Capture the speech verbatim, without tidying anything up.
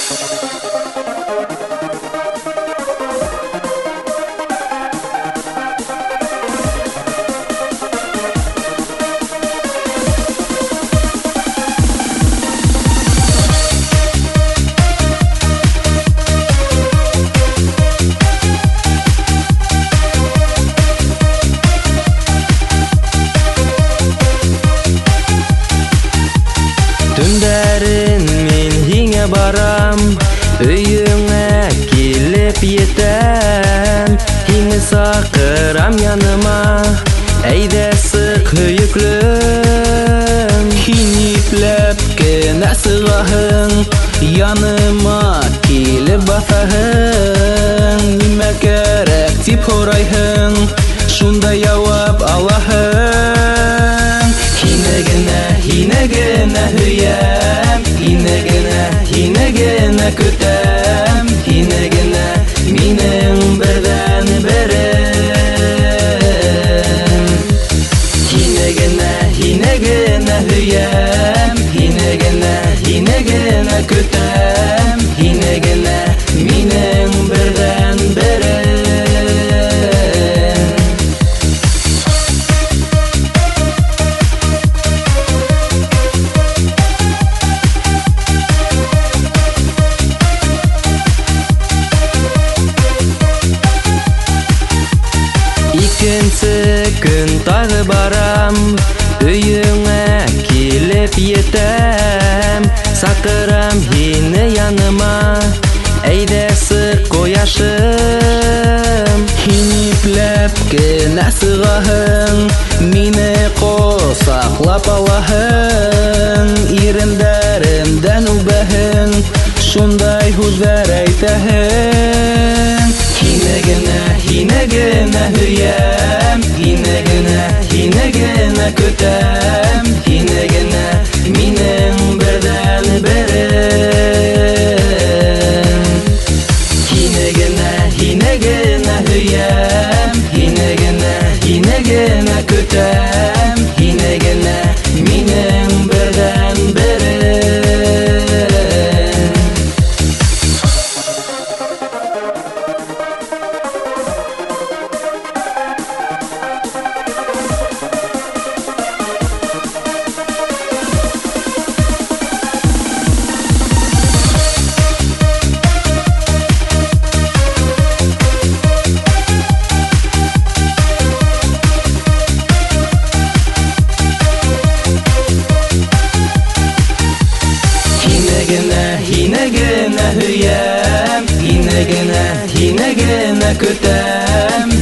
Түндәрен мин һиңә барам, өеңә килеп етәм. Һине сакырам яныма, әйдә сык һөеклем. Һин ипләп кенә сыгаһың, яныма килеп баҫаһың. Нимә кәрәк дип һорайһың, шунда яуап алаһың. Һине генә, һине генә һөям, һине генә, һине генә көтәм. Һине генә минең бердән берем. Һине генә, һине генә һөям, һине генә, һине генә көтәм. Һине генә минең бердән берем. Икенсе көн тағы барам, өеңә килеп етәм. Сакырам һине яныма, әйдә сык кояшым. Һин ипләп кенә сыгаһың, мине ҡосаҡлап алаһың. Ирендәремдән үбәһең, шундай һүҙҙәр әйтәһең. Һине генә, һине генә һөям, һине генә, һине генә көтәм. Һине генә минең бердән берем. Һине генә, һине генә һөям, һине генә, һине генә көтәм. Һине генә минең бердән берем. Һине генә, һине генә һөям, һине генә, һине генә көтәм.